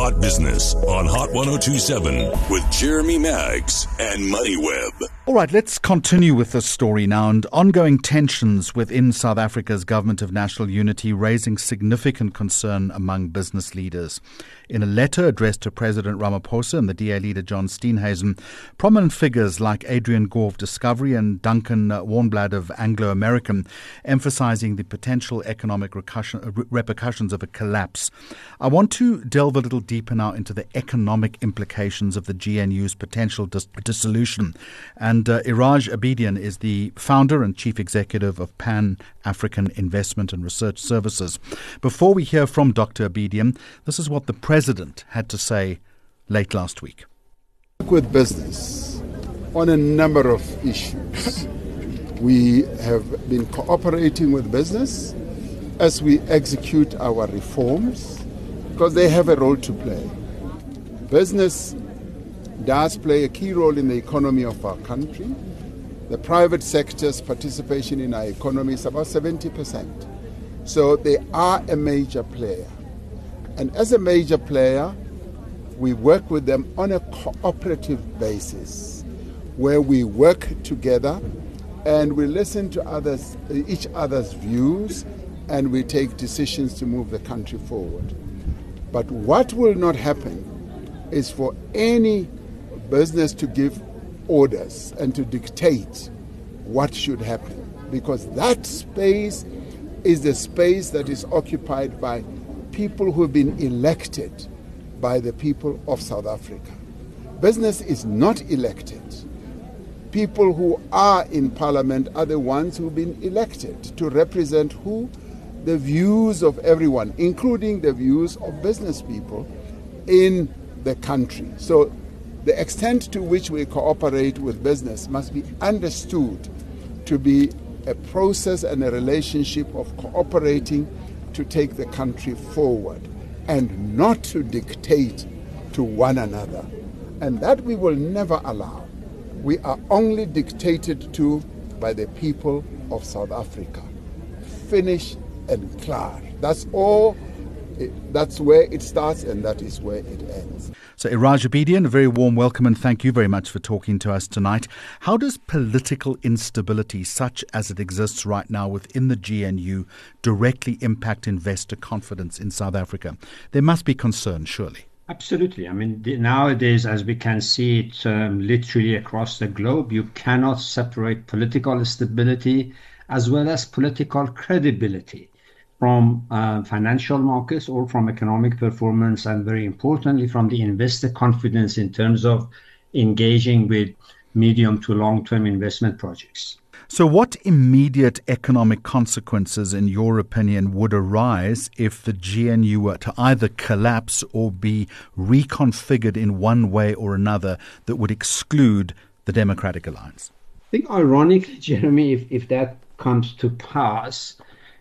Hot Business on Hot 1027 with Jeremy Maggs and MoneyWeb. All right, let's continue with this story now. And ongoing tensions within South Africa's Government of National Unity raising significant concern among business leaders. In a letter addressed to President Ramaphosa and the DA leader John Steenhuisen, prominent figures like Adrian Gore of Discovery and Duncan Warnblad of Anglo American emphasizing the potential economic repercussions of a collapse. I want to delve a little deeper now into the economic implications of the GNU's potential dissolution. And Iraj Abedian is the founder and chief executive of Pan-African Investment and Research Services. Before we hear from Dr. Abedian, this is what the president had to say late last week. With business on a number of issues. We have been cooperating with business as we execute our reforms because they have a role to play. Business does play a key role in the economy of our country. The private sector's participation in our economy is about 70%. So they are a major player. And as a major player, we work with them on a cooperative basis where we work together and we listen to each other's views, and we take decisions to move the country forward. But what will not happen is for any business to give orders and to dictate what should happen, because that space is the space that is occupied by people who have been elected by the people of South Africa. Business is not elected. People who are in parliament are the ones who've been elected to represent who? The views of everyone, including the views of business people in the country. So the extent to which we cooperate with business must be understood to be a process and a relationship of cooperating to take the country forward and not to dictate to one another. And that we will never allow. We are only dictated to by the people of South Africa. Finish and clear. That's all. That's where it starts and that is where it ends. So Iraj Abedian, a very warm welcome and thank you very much for talking to us tonight. How does political instability such as it exists right now within the GNU directly impact investor confidence in South Africa? There must be concern, surely. Absolutely. I mean, nowadays, as we can see it literally across the globe, you cannot separate political stability as well as political credibility from financial markets or from economic performance, and very importantly, from the investor confidence in terms of engaging with medium to long-term investment projects. So what immediate economic consequences, in your opinion, would arise if the GNU were to either collapse or be reconfigured in one way or another that would exclude the Democratic Alliance? I think ironically, Jeremy, if that comes to pass,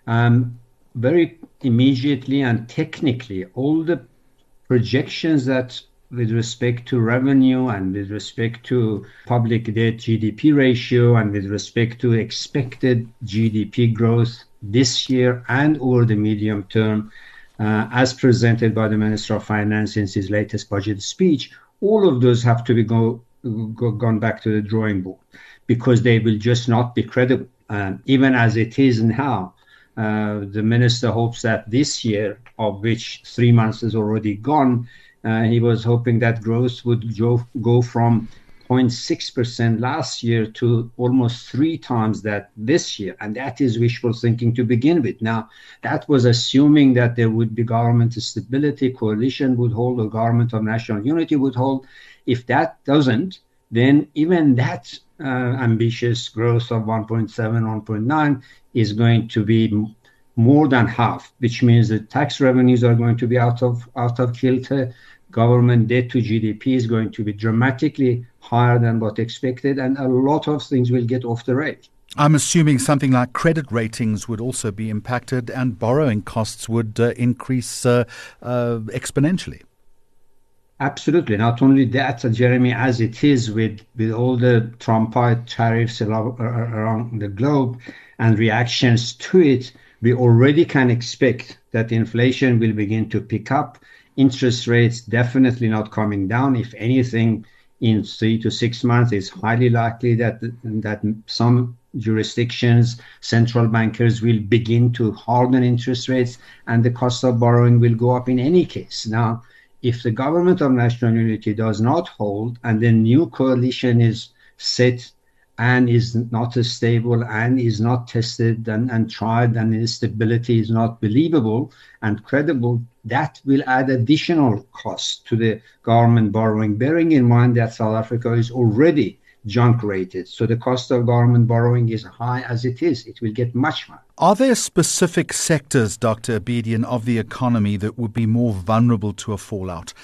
very immediately and technically, all the projections that with respect to revenue and with respect to public debt GDP ratio and with respect to expected GDP growth this year and over the medium term, as presented by the Minister of Finance in his latest budget speech, all of those have to be gone back to the drawing board because they will just not be credible. Even as it is now, the minister hopes that this year, of which 3 months is already gone, he was hoping that growth would go from 0.6% last year to almost 3 times that this year. And that is wishful thinking to begin with. Now, that was assuming that there would be government stability, coalition would hold, or government of national unity would hold. If that doesn't, then even that ambitious growth of 1.7, 1.9 is going to be more than half, which means that tax revenues are going to be out of kilter. Government debt to GDP is going to be dramatically higher than what expected, and a lot of things will get off the rails. I'm assuming something like credit ratings would also be impacted and borrowing costs would increase exponentially. Absolutely. Not only that, Jeremy, as it is with all the Trumpite tariffs around the globe and reactions to it, we already can expect that inflation will begin to pick up. Interest rates definitely not coming down. If anything, in 3 to 6 months, it's highly likely that some jurisdictions, central bankers will begin to harden interest rates, and the cost of borrowing will go up in any case. Now, if the government of national unity does not hold, and the new coalition is set and is not as stable and is not tested and tried, and its stability is not believable and credible, that will add additional cost to the government borrowing, bearing in mind that South Africa is already junk rated. So the cost of government borrowing is high as it is. It will get much higher. Are there specific sectors, Dr. Abedian, of the economy that would be more vulnerable to a fallout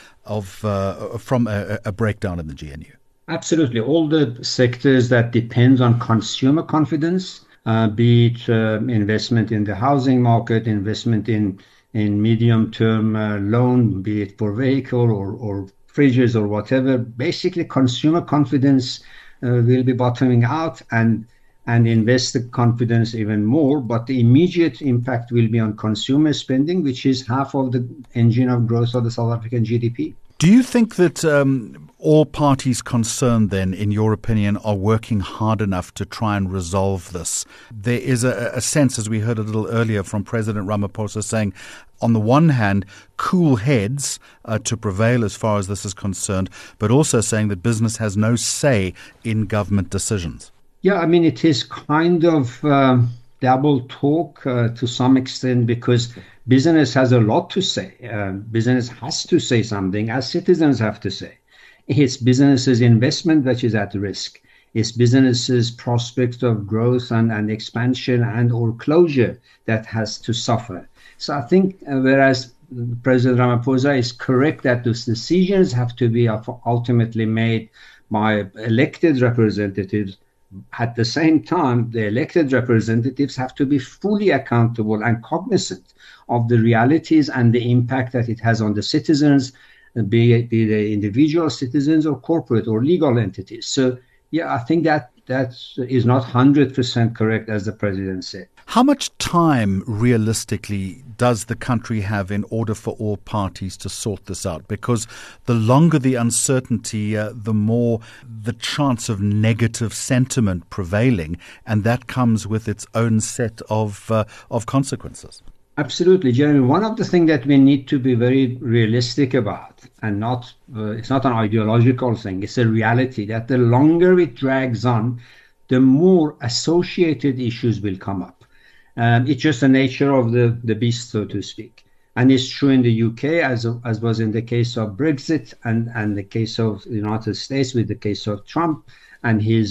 from a breakdown in the GNU? Absolutely. All the sectors that depend on consumer confidence, be it investment in the housing market, investment in medium-term loan, be it for vehicle or fridges or whatever. Basically, consumer confidence will be bottoming out, and investor confidence even more. But the immediate impact will be on consumer spending, which is half of the engine of growth of the South African GDP. Do you think that all parties concerned then, in your opinion, are working hard enough to try and resolve this? There is a sense, as we heard a little earlier from President Ramaphosa, saying, on the one hand, cool heads to prevail as far as this is concerned, but also saying that business has no say in government decisions. Yeah, I mean, it is kind of double talk to some extent, because business has a lot to say. Business has to say something, as citizens have to say. It's business's investment that is at risk. It's business's prospect of growth and expansion and or closure that has to suffer. So I think whereas President Ramaphosa is correct that those decisions have to be ultimately made by elected representatives, at the same time, the elected representatives have to be fully accountable and cognizant of the realities and the impact that it has on the citizens, be they individual citizens or corporate or legal entities. So, yeah, I think that is not 100% correct, as the president said. How much time, realistically, does the country have in order for all parties to sort this out? Because the longer the uncertainty, the more the chance of negative sentiment prevailing, and that comes with its own set of consequences. Absolutely, Jeremy. One of the things that we need to be very realistic about, and it's not an ideological thing, it's a reality, that the longer it drags on, the more associated issues will come up. It's just the nature of the beast, so to speak. And it's true in the UK, as was in the case of Brexit and the case of the United States with the case of Trump and his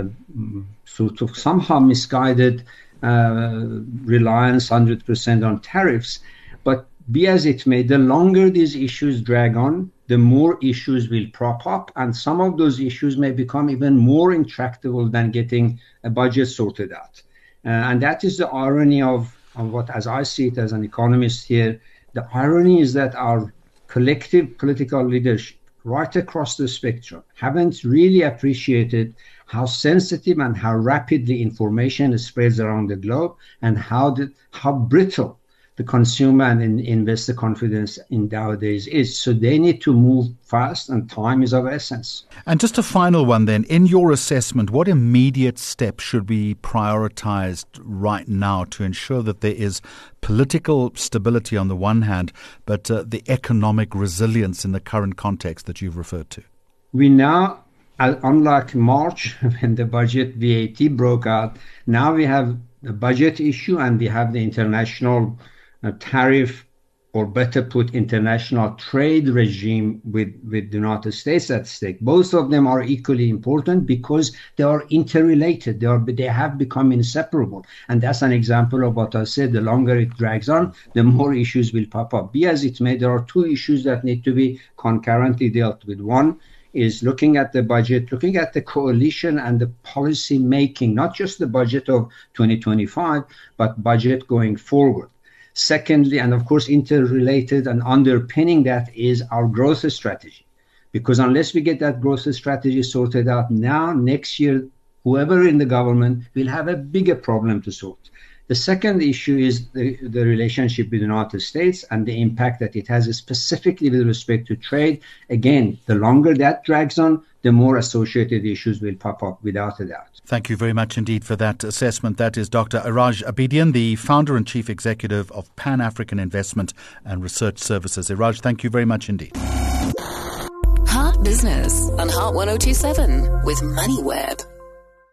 sort of somehow misguided reliance 100% on tariffs. But be as it may, the longer these issues drag on, the more issues will prop up, and some of those issues may become even more intractable than getting a budget sorted out. And that is the irony of what, as I see it as an economist here, the irony is that our collective political leadership right across the spectrum haven't really appreciated how sensitive and how rapidly information spreads around the globe, and how brittle the consumer and investor confidence in nowadays is. So they need to move fast, and time is of essence. And just a final one then. In your assessment, what immediate steps should be prioritized right now to ensure that there is political stability on the one hand, but the economic resilience in the current context that you've referred to? We now, unlike March, when the budget VAT broke out, now we have the budget issue and we have the international tariff, or better put, international trade regime with the United States at stake. Both of them are equally important because they are interrelated. They have become inseparable. And that's an example of what I said. The longer it drags on, the more issues will pop up. Be as it may, there are two issues that need to be concurrently dealt with. One is looking at the budget, looking at the coalition and the policy making, not just the budget of 2025, but budget going forward. Secondly, and of course interrelated and underpinning that, is our growth strategy. Because unless we get that growth strategy sorted out now, next year, whoever in the government will have a bigger problem to sort. The second issue is the relationship with the United States and the impact that it has specifically with respect to trade. Again, the longer that drags on, the more associated issues will pop up, without a doubt. Thank you very much indeed for that assessment. That is Dr. Iraj Abedian, the founder and chief executive of Pan-African Investment and Research Services. Iraj, thank you very much indeed. Heart Business on Heart 102.7 with MoneyWeb.